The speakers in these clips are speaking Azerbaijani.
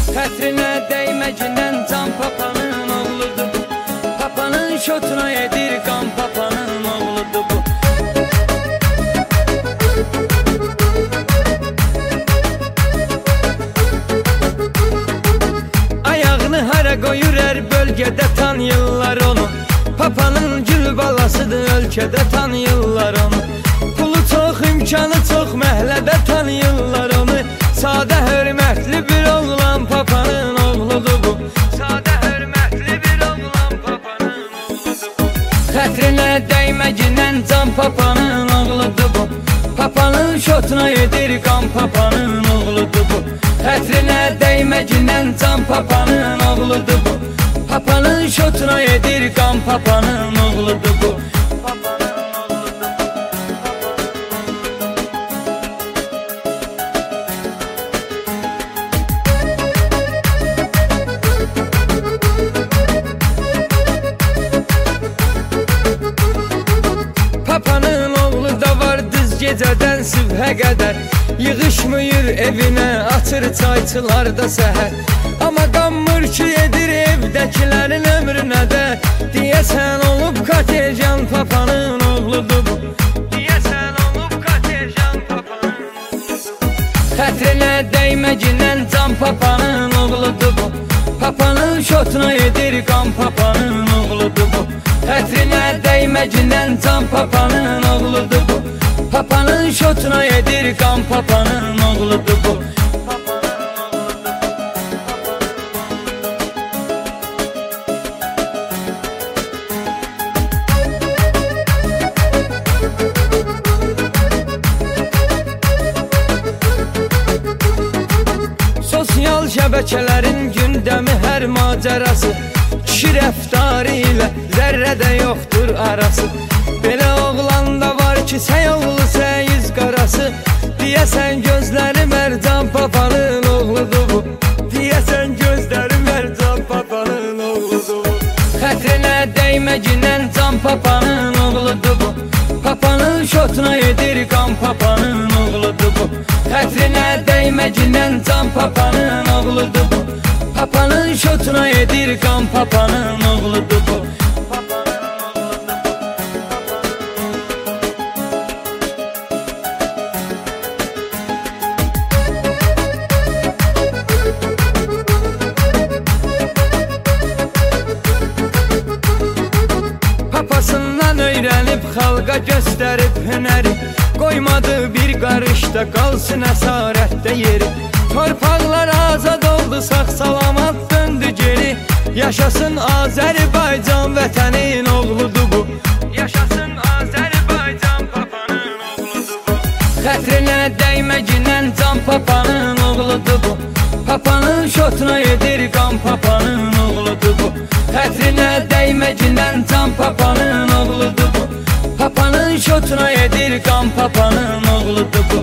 Xətrinə dəyməcindən can papanın oğludur bu. Papanın şotuna edir qan, papanın oğludur bu. Ayağını hara qoyur hər bölgədə tanıyırlar onu. Papanın gül balasıdır, ölkədə tanıyırlar onu. Pulu çox, imkanı çox, məhlədə tanıyırlar onu. Sadə hörmətli bir oğlan, papanın oğludur bu. Sadə hörmətli bir oğlan, papanın oğludur bu. Xətrinə dəyməcindən can, papanın oğludur bu. Papanın şotuna edir qan, papanın oğludur bu. Xətrinə dəyməcindən can, papanın oğludur bu. Papanın şotuna edir qan, papanın oğludur bu. Papanın oğlu da var düz gecədən sübhə qədər. Yığışmıyır evinə, açır çayçılarda səhər. Amma qanmır ki edir evdəkilərin ömrünə də. Deyəsən olub katerjan, papanın oğludur bu. Deyəsən olub katerjan, papanın oğludur bu. Xətrinə dəyməcindən can, papanın oğludur bu. Papanın şotuna edir qan, papanın oğludur bu. Xətrinə dəyməcindən can, papanın oğludur bu. Papanın şotuna edir qan, papanın oğludur bu. Sosial şəbəkələrin gündəmi hər macərası. Kişi rəftarı ilə zərrədə yoxdur arası. Belə oğlan da var ki səyoğlu səyiz qarası. Deyəsən gözləri mərcan, papanın oğludur bu. Deyəsən gözləri mərcan, papanın oğludur bu. Xətrinə dəyməcindən can, papanın oğludur bu. Papanın şotuna edir qan, papanın oğludur bu. Xətrinə dəyməcindən can, papanın oğludur bu. Papanın şotuna edir qan, papanın oğludur bu. Papasından öyrənib xalqa göstərib hünəri. Qoymadı bir qarışda qalsın əsarətdə yeri. Torpaqlar azad oldu, sağ-salamat döndü geri. Yaşasın Azərbaycan, vətənin oğludur bu. Yaşasın Azərbaycan, papanın oğludur bu. Xətrinə dəyməcindən can, papanın oğludur bu. Papanın şotuna edir qan, papanın oğludur bu. Xətrinə dəyməcindən can, papanın oğludur bu. Papanın şotuna edir qan, papanın oğludur bu.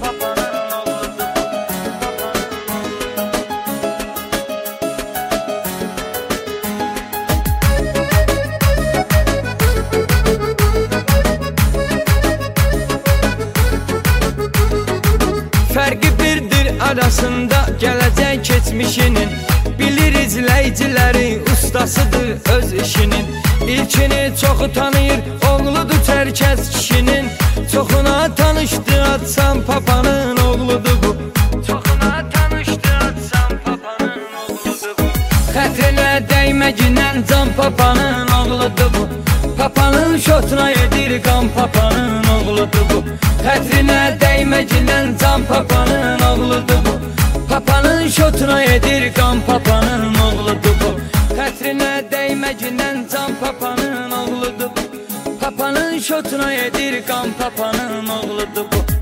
Fərqi birdir arasında gələcək keçmişinin. Bilir izləyiciləri, ustasıdır öz işinin. İlkini çoxu tanıyır, oğludur tərkəz kişinin. Çoxuna tanışdı atsam, papanın oğludur bu. Çoxuna tanışdı atsam, papanın oğludur bu. Xətrinə dəyməcindən can, papanın oğludur bu. Papanın şotuna edir qan, papanın oğludur bu. Xətrinə dəyməcindən can, papanın oğludur bu. Papanın şotuna edir qan, papanın oğludur bu. Xətrinə dəyməcindən can, papanın oğludur bu. Papanın şotuna edir qan, papanın oğludur bu.